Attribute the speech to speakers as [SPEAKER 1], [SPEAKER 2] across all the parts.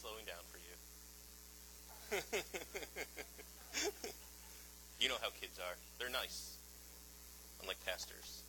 [SPEAKER 1] slowing down for you. You know how kids are. They're nice, unlike pastors.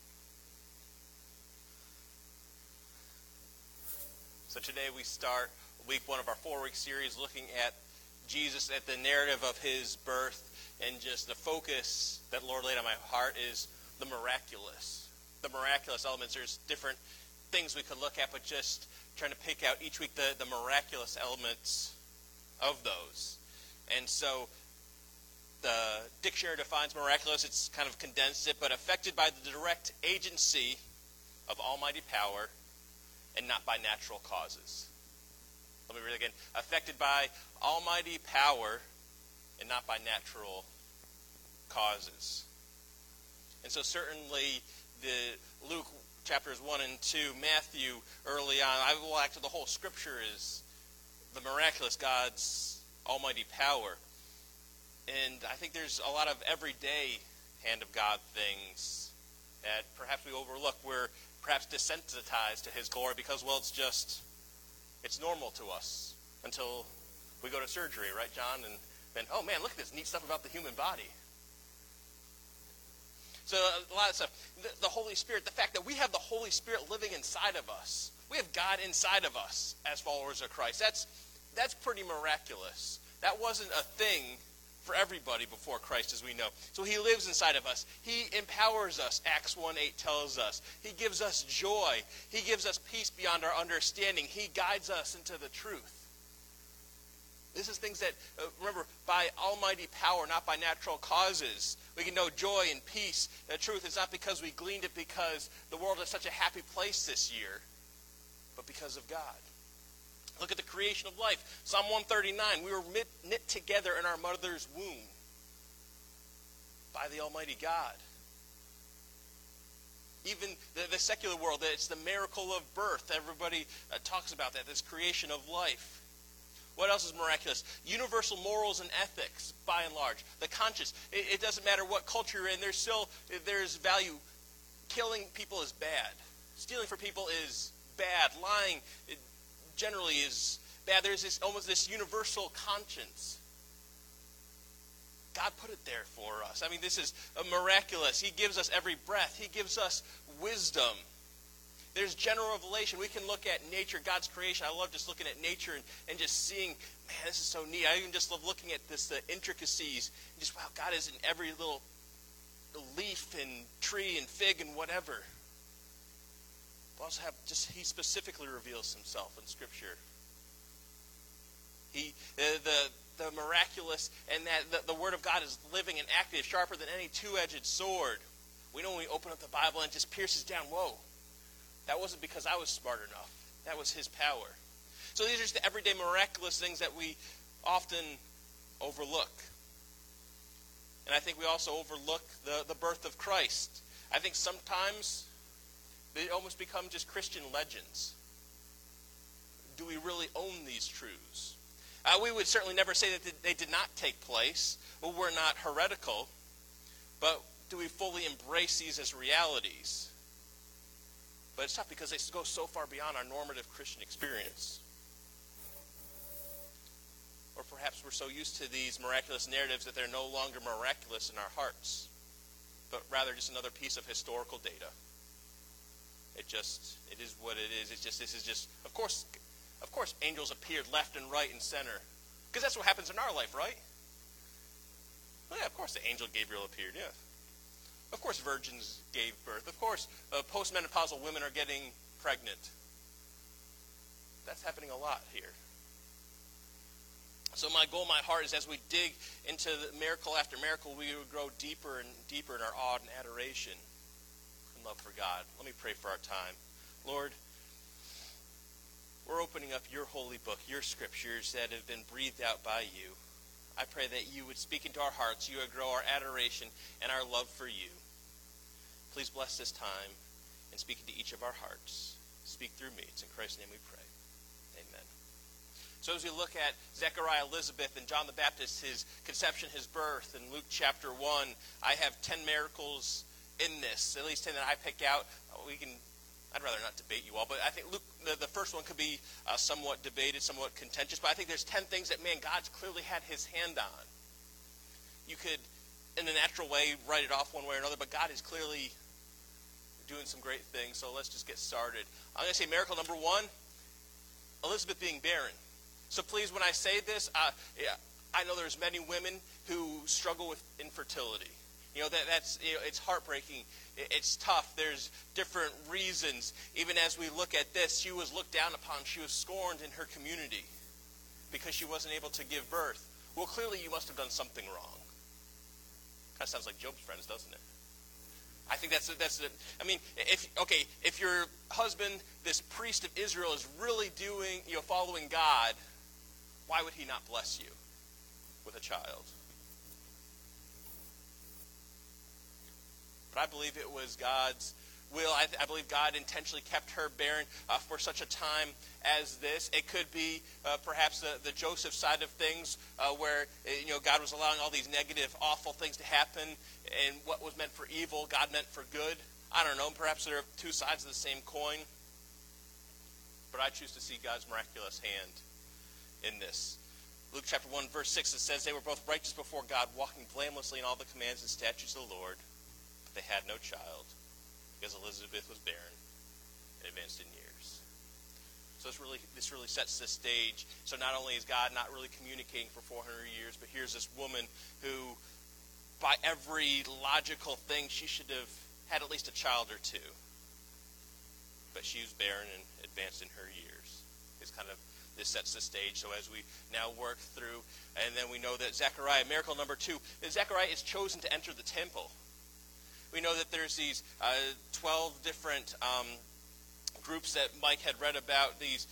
[SPEAKER 1] So today we start week 1 of our 4-week series looking at Jesus, at the narrative of his birth, and just the focus that the Lord laid on my heart is the miraculous. The miraculous elements. There's different things we could look at, but just trying to pick out each week the miraculous elements of those. And so the dictionary defines miraculous. It's kind of condensed it, but affected by the direct agency of almighty power and not by natural causes. Let me read it again. Affected by almighty power and not by natural causes. And so certainly the Luke chapters 1 and 2, Matthew early on, I will act to the whole scripture is the miraculous, God's almighty power. And I think there's a lot of everyday hand of God things that perhaps we overlook. We're perhaps desensitized to his glory because, well, it's normal to us until we go to surgery, right, John? And then, oh man, look at this neat stuff about the human body. So a lot of stuff. The Holy Spirit, the fact that we have the Holy Spirit living inside of us. We have God inside of us as followers of Christ. That's pretty miraculous. That wasn't a thing for everybody before Christ, as we know. So he lives inside of us. He empowers us, Acts 1:8 tells us. He gives us joy. He gives us peace beyond our understanding. He guides us into the truth. This is things that, remember, by almighty power, not by natural causes. We can know joy and peace. The truth is not because we gleaned it because the world is such a happy place this year, but because of God. Look at the creation of life. Psalm 139, we were knit together in our mother's womb by the almighty God. Even the secular world, it's the miracle of birth. Everybody talks about that, this creation of life. What else is miraculous? Universal morals and ethics, by and large. The conscience. It doesn't matter what culture you're in. There's value. Killing people is bad. Stealing from people is bad. Lying generally is bad. There's almost this universal conscience. God put it there for us. I mean, this is miraculous. He gives us every breath. He gives us wisdom. There's general revelation. We can look at nature, God's creation. I love just looking at nature and just seeing, man, this is so neat. I even just love looking at this, the intricacies. And just, wow, God is in every little leaf and tree and fig and whatever. But also he specifically reveals himself in Scripture. The miraculous, and that the Word of God is living and active, sharper than any two-edged sword. We know when we open up the Bible and it just pierces down, whoa. That wasn't because I was smart enough. That was his power. So these are just the everyday miraculous things that we often overlook. And I think we also overlook the birth of Christ. I think sometimes they almost become just Christian legends. Do we really own these truths? We would certainly never say that they did not take place. Well, we're not heretical. But do we fully embrace these as realities? But it's tough because they go so far beyond our normative Christian experience. Or perhaps we're so used to these miraculous narratives that they're no longer miraculous in our hearts, but rather just another piece of historical data. It is what it is. This is just, of course, angels appeared left and right and center. Because that's what happens in our life, right? Well, yeah, of course the angel Gabriel appeared, yeah. Of course virgins gave birth. Of course postmenopausal women are getting pregnant. That's happening a lot here. So my goal, my heart is as we dig into the miracle after miracle, we would grow deeper and deeper in our awe and adoration and love for God. Let me pray for our time. Lord, we're opening up your holy book, your scriptures that have been breathed out by you. I pray that you would speak into our hearts, you would grow our adoration and our love for you. Please bless this time and speak into each of our hearts. Speak through me. It's in Christ's name we pray. Amen. So as we look at Zechariah, Elizabeth, and John the Baptist, his conception, his birth, in Luke chapter 1, I have 10 miracles in this, at least 10 that I pick out. We can I'd rather not debate you all, but I think Luke, the first one could be somewhat debated, somewhat contentious, but I think there's 10 things that, man, God's clearly had his hand on. You could, in a natural way, write it off one way or another, but God is clearly doing some great things, so let's just get started. I'm going to say miracle number 1, Elizabeth being barren. So please, when I say this, I know there's many women who struggle with infertility. That's it's heartbreaking. It's tough. There's different reasons. Even as we look at this, she was looked down upon. She was scorned in her community because she wasn't able to give birth. Well, clearly you must have done something wrong. Kind of sounds like Job's friends, doesn't it? I think that's if your husband, this priest of Israel, is really following God, why would he not bless you with a child? But I believe it was God's will. I believe God intentionally kept her barren for such a time as this. It could be perhaps the Joseph side of things, where God was allowing all these negative, awful things to happen, and what was meant for evil, God meant for good. I don't know. Perhaps there are two sides of the same coin. But I choose to see God's miraculous hand in this. Luke chapter 1, verse 6, it says, they were both righteous before God, walking blamelessly in all the commands and statutes of the Lord. But they had no child, because Elizabeth was barren and advanced in years. So this really sets the stage. So not only is God not really communicating for 400 years, but here's this woman who, by every logical thing, she should have had at least a child or two. But she was barren and advanced in her years. This sets the stage. So as we now work through, and then we know that Zechariah, miracle number 2, Zechariah is chosen to enter the temple. We know that there's these 12 different groups that Mike had read about, these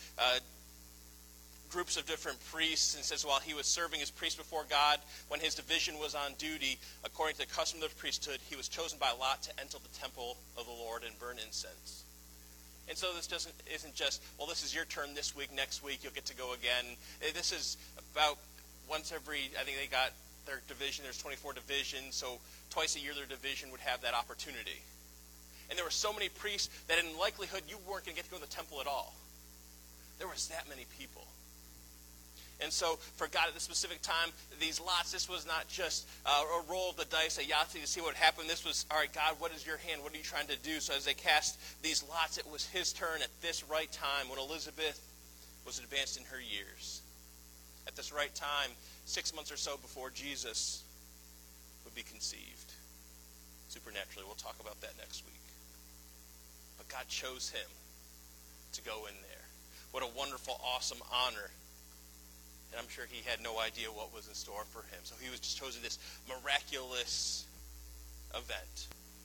[SPEAKER 1] groups of different priests, and says while he was serving as priest before God, when his division was on duty, according to the custom of the priesthood, he was chosen by lot to enter the temple of the Lord and burn incense. And so this isn't just, well, this is your turn this week, next week you'll get to go again. This is about once every, I think they got their division, there's 24 divisions, so twice a year their division would have that opportunity. And there were so many priests that in likelihood you weren't going to get to go to the temple at all. There was that many people. And so for God at this specific time, these lots, this was not just a roll of the dice, a Yahtzee to see what would happen. This was, all right, God, what is your hand? What are you trying to do? So as they cast these lots, it was his turn at this right time when Elizabeth was advanced in her years. At this right time, 6 months or so before Jesus would be conceived. Supernaturally, we'll talk about that next week. But God chose him to go in there. What a wonderful, awesome honor. And I'm sure he had no idea what was in store for him. So he was just chosen this miraculous event.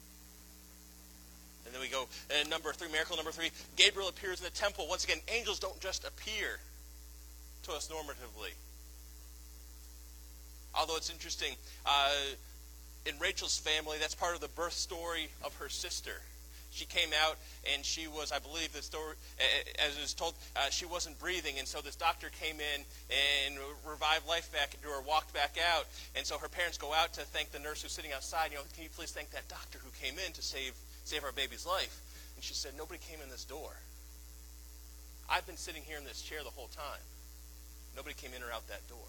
[SPEAKER 1] And then we go, miracle number 3, Gabriel appears in the temple. Once again, angels don't just appear to us normatively. Although it's interesting, in Rachel's family, that's part of the birth story of her sister. She came out and she was, I believe the story, as it is told, she wasn't breathing. And so this doctor came in and revived life back into her, walked back out. And so her parents go out to thank the nurse who's sitting outside. Can you please thank that doctor who came in to save our baby's life? And she said, nobody came in this door. I've been sitting here in this chair the whole time. Nobody came in or out that door.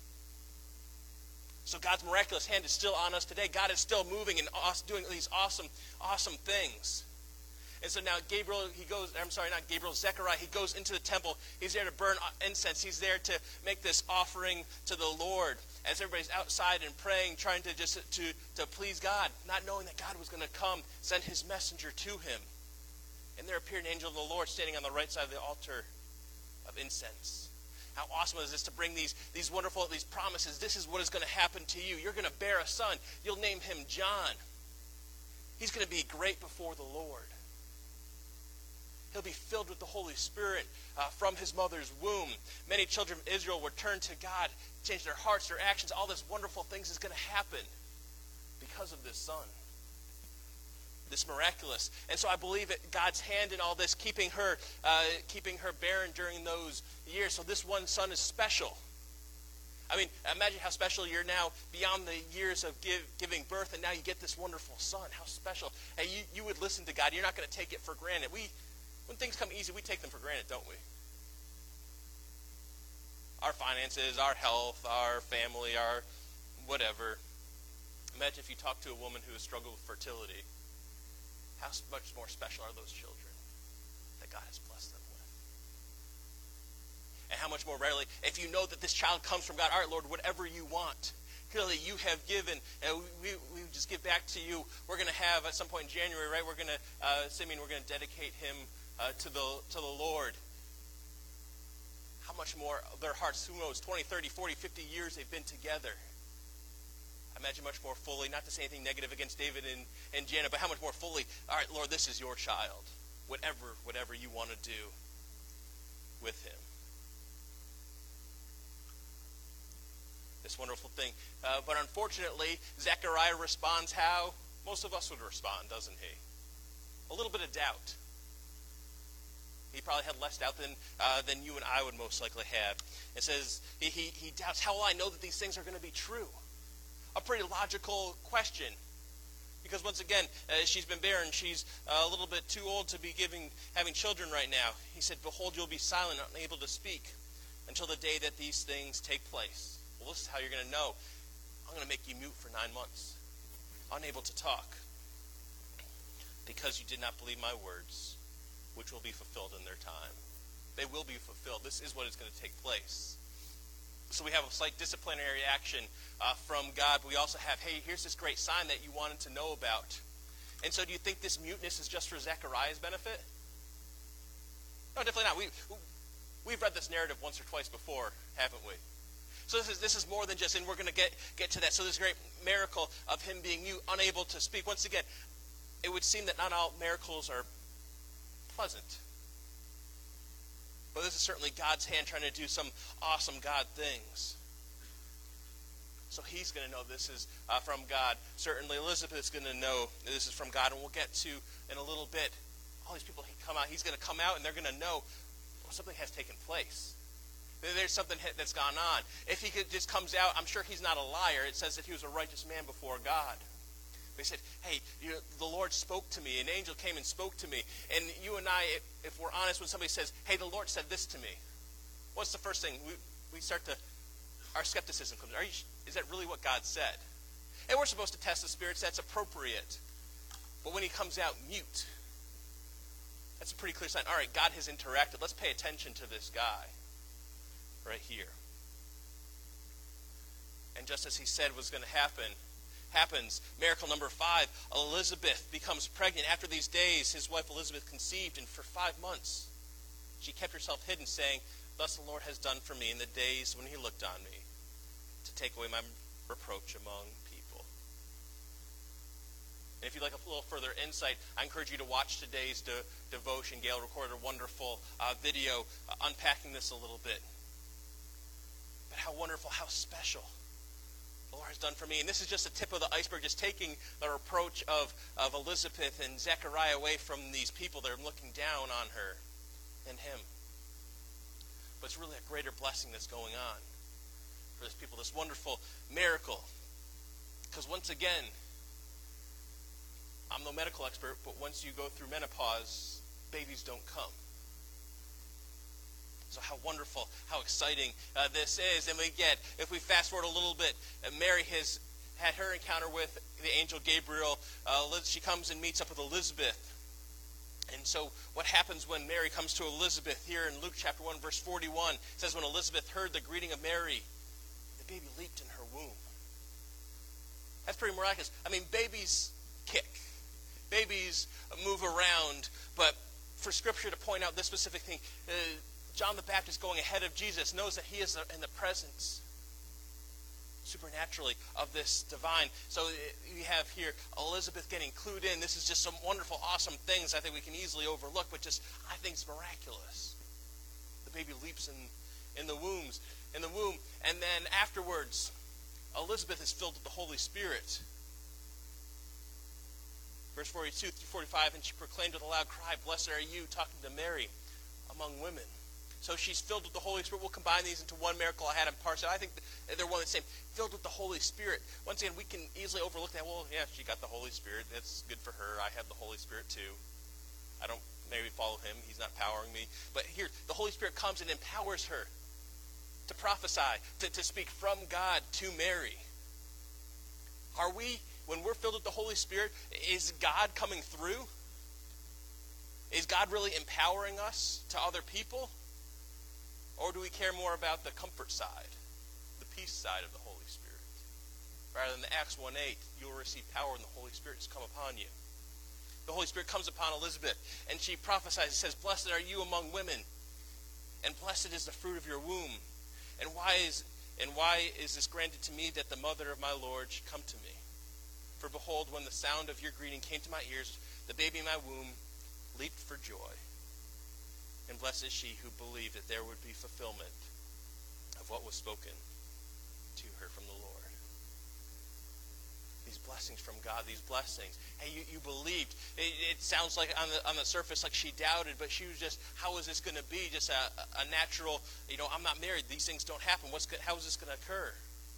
[SPEAKER 1] So God's miraculous hand is still on us today. God is still moving and doing these awesome, awesome things. And so now Zechariah, he goes into the temple. He's there to burn incense. He's there to make this offering to the Lord. As everybody's outside and praying, trying to just to please God, not knowing that God was going to come, send his messenger to him. And there appeared an angel of the Lord standing on the right side of the altar of incense. How awesome is this to bring these wonderful promises? This is what is going to happen to you. You're going to bear a son. You'll name him John. He's going to be great before the Lord. He'll be filled with the Holy Spirit from his mother's womb. Many children of Israel would turn to God, change their hearts, their actions. All this wonderful things is going to happen because of this son. This miraculous. And so I believe that God's hand in all this, keeping her barren during those years. So this one son is special. I mean, imagine how special you're now beyond the years of giving birth, and now you get this wonderful son. How special. And you would listen to God. You're not going to take it for granted. When things come easy, we take them for granted, don't we? Our finances, our health, our family, our whatever. Imagine if you talk to a woman who has struggled with fertility. How much more special are those children that God has blessed them with? And how much more readily, if you know that this child comes from God, all right, Lord, whatever you want. Clearly, you have given, and we just give back to you. We're going to have, at some point in January, right, we're going to, Simeon, we're going to dedicate him to the Lord. How much more their hearts, who knows, 20, 30, 40, 50 years they've been together. I imagine much more fully, not to say anything negative against David and Janet, but how much more fully, all right, Lord, this is your child. Whatever you want to do with him. This wonderful thing. But unfortunately, Zechariah responds how most of us would respond, doesn't he? A little bit of doubt. He probably had less doubt than you and I would most likely have. It says he doubts, how will I know that these things are going to be true? A pretty logical question. Because once again, she's been barren. She's a little bit too old to be having children right now. He said, behold, you'll be silent, unable to speak, until the day that these things take place. Well, this is how you're going to know. I'm going to make you mute for 9 months, unable to talk, because you did not believe my words, which will be fulfilled in their time. They will be fulfilled. This is what is going to take place. So we have a slight disciplinary action from God, but we also have, hey, here's this great sign that you wanted to know about. And so do you think this muteness is just for Zechariah's benefit? No, definitely not. We've read this narrative once or twice before, haven't we? So this is more than just, and we're going to get to that. So this great miracle of him being mute, unable to speak. Once again, it would seem that not all miracles are pleasant. But this is certainly God's hand trying to do some awesome God things. So he's going to know this is from God. Certainly Elizabeth's going to know this is from God. And we'll get to, in a little bit, all these people come out. He's going to come out and they're going to know something has taken place. There's something that's gone on. If he just comes out, I'm sure he's not a liar. It says that he was a righteous man before God. They said, hey, the Lord spoke to me. An angel came and spoke to me. And you and I, if we're honest, when somebody says, hey, the Lord said this to me, what's the first thing? We start to, our skepticism comes. Is that really what God said? And we're supposed to test the spirits. That's appropriate. But when he comes out mute, that's a pretty clear sign. All right, God has interacted. Let's pay attention to this guy right here. And just as he said was going to happens. Miracle number 5, Elizabeth becomes pregnant. After these days, his wife Elizabeth conceived, and for 5 months she kept herself hidden, saying, thus the Lord has done for me in the days when he looked on me, to take away my reproach among people. And if you'd like a little further insight, I encourage you to watch today's devotion. Gail recorded a wonderful video unpacking this a little bit. But how wonderful, how special the Lord has done for me. And this is just the tip of the iceberg, just taking the reproach of Elizabeth and Zechariah away from these people that are looking down on her and him. But it's really a greater blessing that's going on for this people, this wonderful miracle. Because once again, I'm no medical expert, but once you go through menopause, babies don't come. So how wonderful, how exciting this is. And we get, if we fast forward a little bit, Mary has had her encounter with the angel Gabriel. She comes and meets up with Elizabeth. And so what happens when Mary comes to Elizabeth here in Luke chapter 1, verse 41, it says, when Elizabeth heard the greeting of Mary, the baby leaped in her womb. That's pretty miraculous. I mean, babies kick. Babies move around. But for Scripture to point out this specific thing, John the Baptist going ahead of Jesus knows that he is in the presence supernaturally of this divine. So we have here Elizabeth getting clued in. This is just some wonderful, awesome things I think we can easily overlook, but just I think it's miraculous. The baby leaps in the womb. And then afterwards, Elizabeth is filled with the Holy Spirit. Verse 42 through 45, and she proclaimed with a loud cry, blessed are you, talking to Mary, among women. So she's filled with the Holy Spirit. We'll combine these into one miracle I had in Parson. I think they're one and the same. Filled with the Holy Spirit. Once again, we can easily overlook that. Well, yeah, she got the Holy Spirit. That's good for her. I have the Holy Spirit too. I don't maybe follow him. He's not powering me. But here, the Holy Spirit comes and empowers her to prophesy, to speak from God to Mary. Are we, when we're filled with the Holy Spirit, is God coming through? Is God really empowering us to other people? Or do we care more about the comfort side, the peace side of the Holy Spirit? Rather than the Acts 1:8, you will receive power when the Holy Spirit has come upon you. The Holy Spirit comes upon Elizabeth, and she prophesies and says, "Blessed are you among women, and blessed is the fruit of your womb. And why is this granted to me, that the mother of my Lord should come to me? For behold, when the sound of your greeting came to my ears, the baby in my womb leaped for joy. And blessed is she who believed that there would be fulfillment of what was spoken to her from the Lord." These blessings from God, these blessings. Hey, you believed. It sounds like on the surface like she doubted, but she was just, how is this going to be? Just a natural, I'm not married. These things don't happen. How is this going to occur?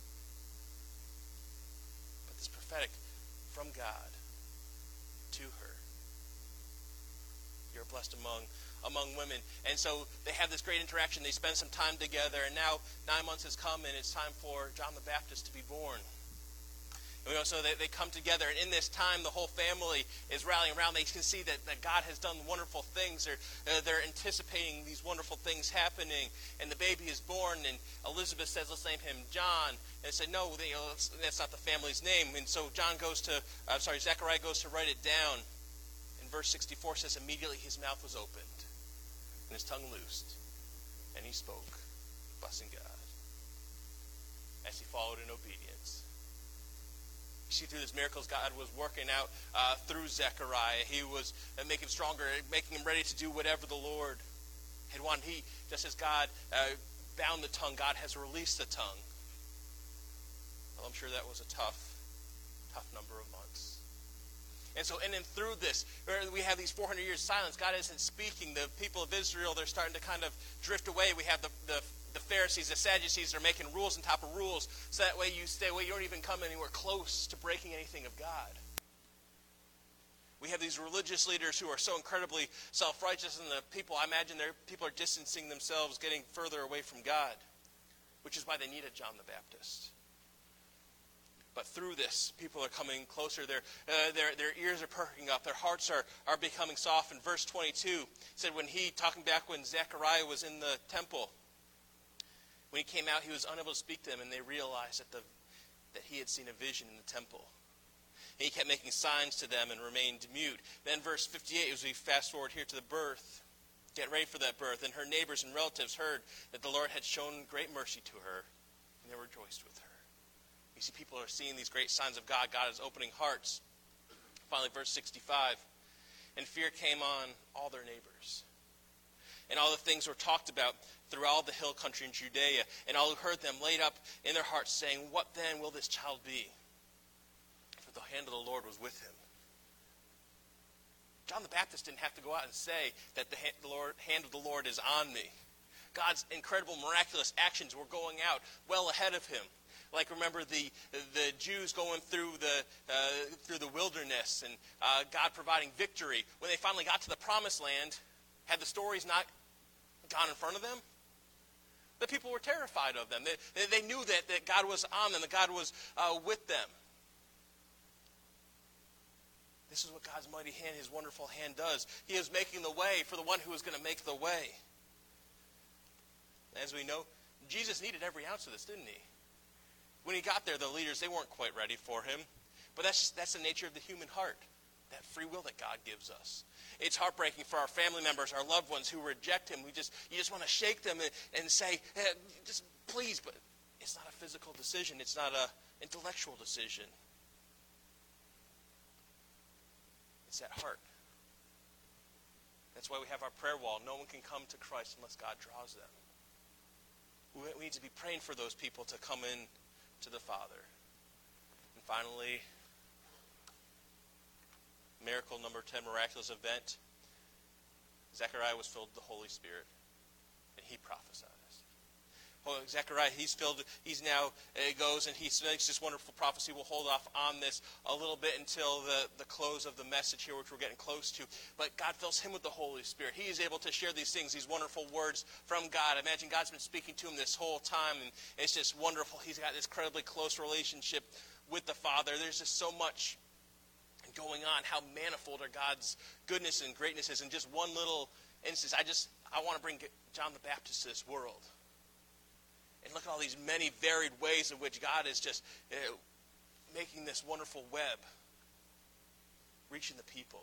[SPEAKER 1] But this prophetic from God to her. You're blessed among women. And so they have this great interaction. They spend some time together, and now 9 months has come, and it's time for John the Baptist to be born. So they come together, and in this time, the whole family is rallying around. They can see that God has done wonderful things. They're anticipating these wonderful things happening, and the baby is born, and Elizabeth says, "Let's name him John." And they say, "No, that's not the family's name." And so Zechariah goes to write it down. And verse 64 says, "Immediately his mouth was opened, and his tongue loosed, and he spoke, blessing God, as he followed in obedience." You see, through these miracles, God was working out through Zechariah. He was making him stronger, making him ready to do whatever the Lord had wanted. Just as God bound the tongue, God has released the tongue. Well, I'm sure that was a tough number of months. And then through this, we have these 400 years of silence. God isn't speaking. The people of Israel, they're starting to kind of drift away. We have the Pharisees, the Sadducees are making rules on top of rules, so that way you stay away. You don't even come anywhere close to breaking anything of God. We have these religious leaders who are so incredibly self-righteous, and I imagine people are distancing themselves, getting further away from God, which is why they needed John the Baptist. But through this, people are coming closer. Their ears are perking up. Their hearts are becoming soft. In verse 22, said when Zechariah was in the temple, when he came out, he was unable to speak to them, and they realized that he had seen a vision in the temple. And he kept making signs to them and remained mute. Then verse 58, as we fast forward here to the birth, get ready for that birth. And her neighbors and relatives heard that the Lord had shown great mercy to her, and they rejoiced with her. You see, people are seeing these great signs of God. God is opening hearts. Finally, verse 65, and fear came on all their neighbors. And all the things were talked about through all the hill country in Judea, and all who heard them laid up in their hearts, saying, "What then will this child be?" For the hand of the Lord was with him. John the Baptist didn't have to go out and say that the hand of the Lord is on me. God's incredible, miraculous actions were going out well ahead of him. Like, remember the Jews going through the wilderness, and God providing victory. When they finally got to the promised land, had the stories not gone in front of them, the people were terrified of them. They knew that God was on them, that God was with them. This is what God's mighty hand, his wonderful hand does. He is making the way for the one who is going to make the way. As we know, Jesus needed every ounce of this, didn't he? When he got there, the leaders, they weren't quite ready for him. But that's the nature of the human heart, that free will that God gives us. It's heartbreaking for our family members, our loved ones who reject him. You just want to shake them and say, hey, just please, but it's not a physical decision. It's not an intellectual decision. It's that heart. That's why we have our prayer wall. No one can come to Christ unless God draws them. We need to be praying for those people to come in to the Father. And finally, miracle number 10, miraculous event. Zechariah was filled with the Holy Spirit, and he prophesied. Zechariah, he's now, it goes and he makes this wonderful prophecy. We'll hold off on this a little bit until the close of the message here, which we're getting close to. But God fills him with the Holy Spirit. He is able to share these things, these wonderful words from God. I imagine God's been speaking to him this whole time, and it's just wonderful. He's got this incredibly close relationship with the Father. There's just so much going on, how manifold are God's goodness and greatness is. In just one little instance, I want to bring John the Baptist to this world. And look at all these many varied ways in which God is just making this wonderful web, reaching the people.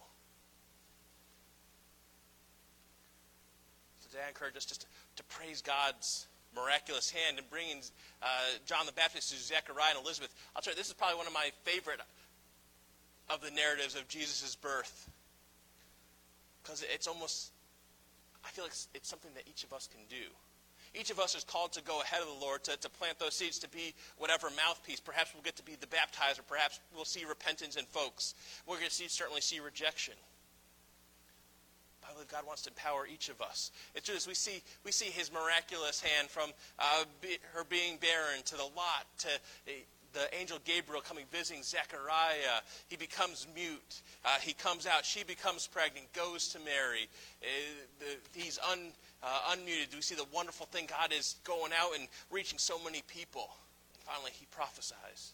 [SPEAKER 1] So today I encourage us just to praise God's miraculous hand in bringing John the Baptist to Zechariah and Elizabeth. I'll tell you, this is probably one of my favorite of the narratives of Jesus' birth. Because it's almost, I feel like it's something that each of us can do. Each of us is called to go ahead of the Lord, to plant those seeds, to be whatever mouthpiece. Perhaps we'll get to be the baptizer. Perhaps we'll see repentance in folks. We're going to certainly see rejection. I believe God wants to empower each of us. It's just we see his miraculous hand from her being barren to the lot, to the angel Gabriel coming visiting Zechariah. He becomes mute. He comes out. She becomes pregnant, goes to Mary. He's unmuted. We see the wonderful thing. God is going out and reaching so many people. And finally, he prophesies.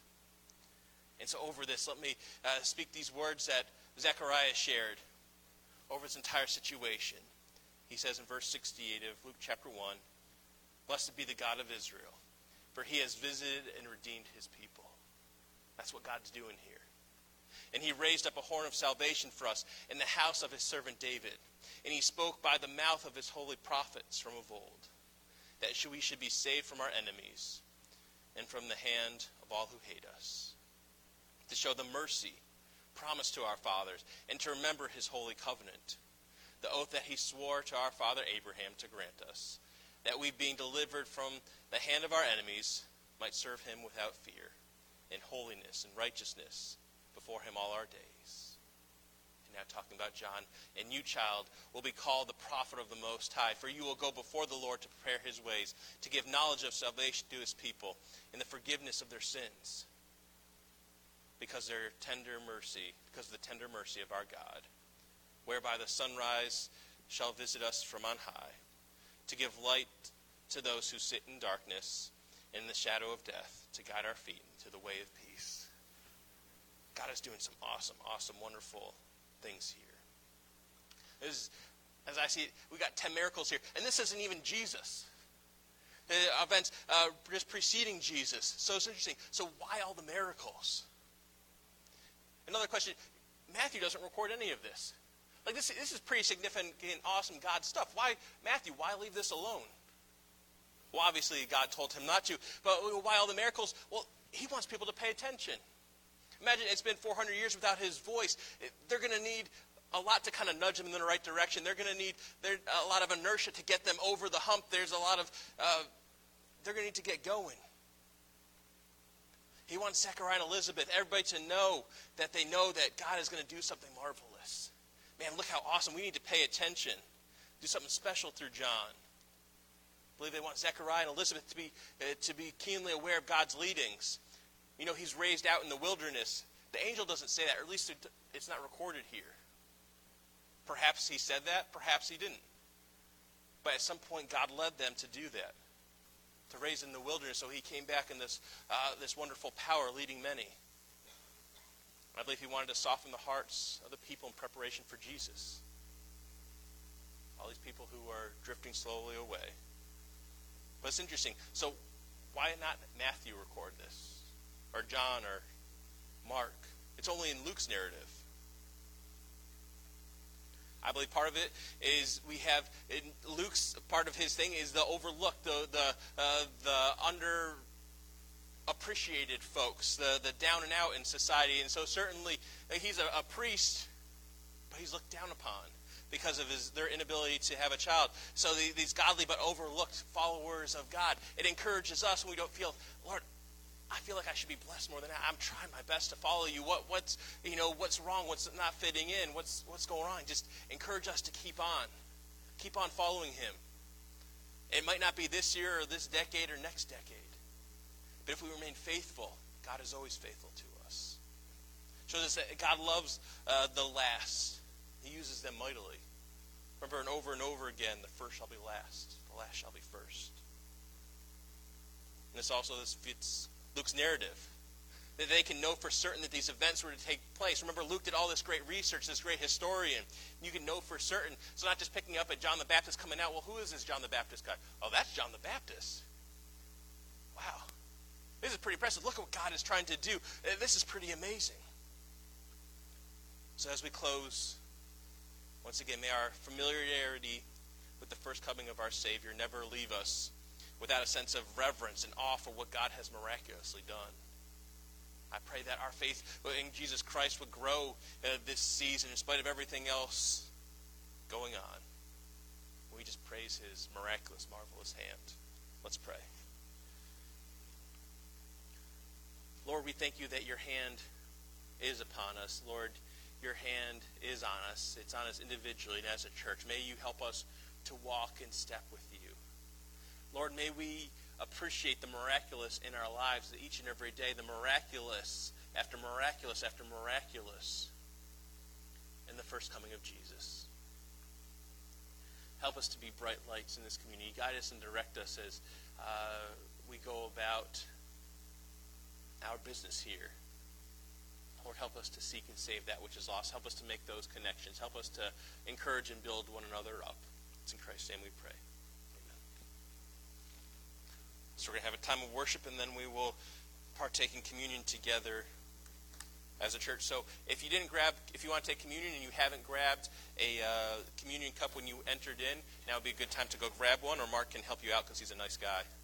[SPEAKER 1] And so over this, let me speak these words that Zechariah shared over his entire situation. He says in verse 68 of Luke chapter 1, "Blessed be the God of Israel, for he has visited and redeemed his people." That's what God's doing here. "And he raised up a horn of salvation for us in the house of his servant David. And he spoke by the mouth of his holy prophets from of old, that we should be saved from our enemies and from the hand of all who hate us, to show the mercy promised to our fathers, and to remember his holy covenant, the oath that he swore to our father Abraham to grant us, that we, being delivered from the hand of our enemies, might serve him without fear, in holiness and righteousness before him all our days." And now talking about John, "And you, child, will be called the prophet of the Most High, for you will go before the Lord to prepare his ways, to give knowledge of salvation to his people, and the forgiveness of their sins, because of the tender mercy of our God, whereby the sunrise shall visit us from on high, to give light to those who sit in darkness and in the shadow of death, to guide our feet into the way of peace." God is doing some awesome, wonderful things here. As I see it, we got 10 miracles here, and this isn't even Jesus. The events just preceding Jesus. So it's interesting. So why all the miracles? Another question, Matthew doesn't record any of this. Like this is pretty significant, awesome God stuff. Why, Matthew, why leave this alone? Well, obviously God told him not to, but why all the miracles? Well, he wants people to pay attention. Imagine it's been 400 years without his voice. They're going to need a lot to kind of nudge them in the right direction. They're going to need a lot of inertia to get them over the hump. There's a lot of, they're going to need to get going. He wants Zechariah and Elizabeth, everybody to know that they know that God is going to do something marvelous. Man, look how awesome. We need to pay attention. Do something special through John. I believe they want Zechariah and Elizabeth to be keenly aware of God's leadings. You know, he's raised out in the wilderness. The angel doesn't say that, or at least it's not recorded here. Perhaps he said that, perhaps he didn't. But at some point, God led them to do that, to raise in the wilderness. So he came back in this wonderful power, leading many. I believe he wanted to soften the hearts of the people in preparation for Jesus. All these people who are drifting slowly away. But it's interesting. So why not Matthew record this? Or John or Mark? It's only in Luke's narrative. I believe part of it is we have in Luke's part of his thing is the overlooked, the underappreciated folks, the down and out in society, and so certainly he's a priest, but he's looked down upon because of their inability to have a child. So these godly but overlooked followers of God, it encourages us when we don't feel, Lord, I feel like I should be blessed more than that. I'm trying my best to follow you. What's wrong? What's not fitting in? What's going on? Just encourage us to keep on following him. It might not be this year or this decade or next decade. But if we remain faithful, God is always faithful to us. Shows us that God loves the last. He uses them mightily. Remember, and over again, the first shall be last. The last shall be first. And this fits Luke's narrative. That they can know for certain that these events were to take place. Remember, Luke did all this great research, this great historian. You can know for certain. So not just picking up at John the Baptist coming out. Well, who is this John the Baptist guy? Oh, that's John the Baptist. Wow. This is pretty impressive. Look at what God is trying to do. This is pretty amazing. So as we close, once again, may our familiarity with the first coming of our Savior never leave us without a sense of reverence and awe for what God has miraculously done. I pray that our faith in Jesus Christ would grow this season in spite of everything else going on. We just praise his miraculous, marvelous hand. Let's pray. Lord, we thank you that your hand is upon us. Lord, your hand is on us. It's on us individually and as a church. May you help us to walk in step with you. Lord, may we appreciate the miraculous in our lives each and every day, the miraculous after miraculous after miraculous in the first coming of Jesus. Help us to be bright lights in this community. Guide us and direct us as we go about our business here. Lord, help us to seek and save that which is lost. Help us to make those connections. Help us to encourage and build one another up. It's in Christ's name we pray. So we're going to have a time of worship, and then we will partake in communion together as a church. So if you want to take communion and you haven't grabbed a communion cup when you entered in, now would be a good time to go grab one, or Mark can help you out because he's a nice guy.